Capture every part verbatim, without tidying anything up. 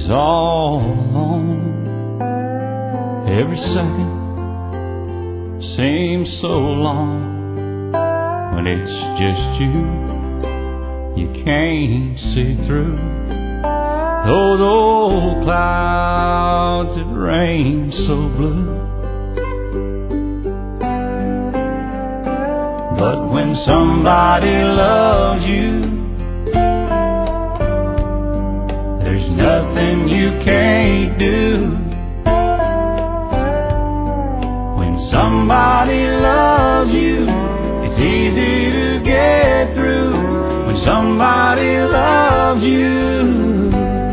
He's all alone. Every second seems so long. When it's just you, you can't see through those old clouds that rain so blue. But when somebody loves you, there's nothing you can't do. When somebody loves you, it's easy to get through. When somebody loves you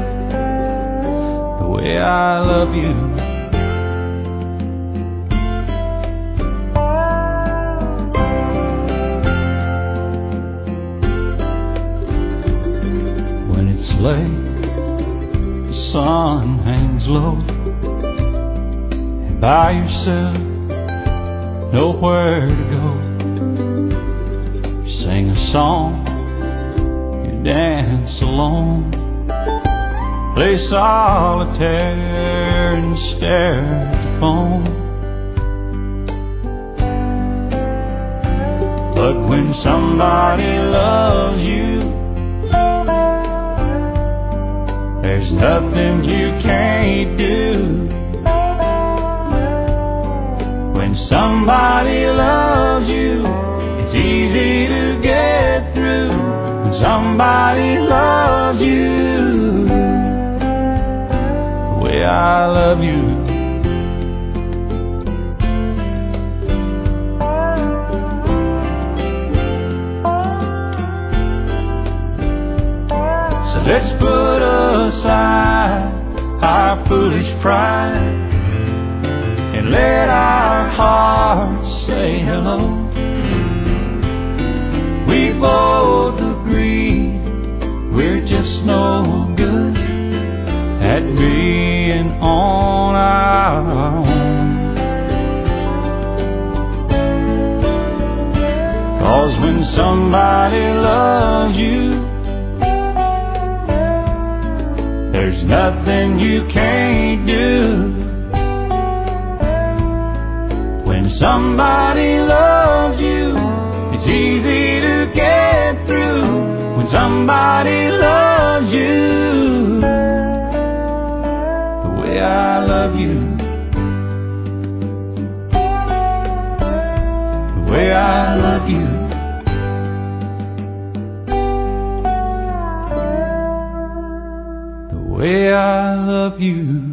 the way I love you. When it's late, the sun hangs low, and by yourself, nowhere to go. Sing a song, you dance alone, play solitaire and stare at the phone. But when somebody loves you, there's nothing you can't do. When somebody loves you, it's easy to get through. When somebody loves you the way I love you. So let's put aside our foolish pride and let our hearts say hello. We both agree we're just no good at being on our own. 'Cause when somebody loves you, there's nothing you can't do. When somebody loves you, it's easy to get through. When somebody loves you the way I love you, the way I love you, the way I love you.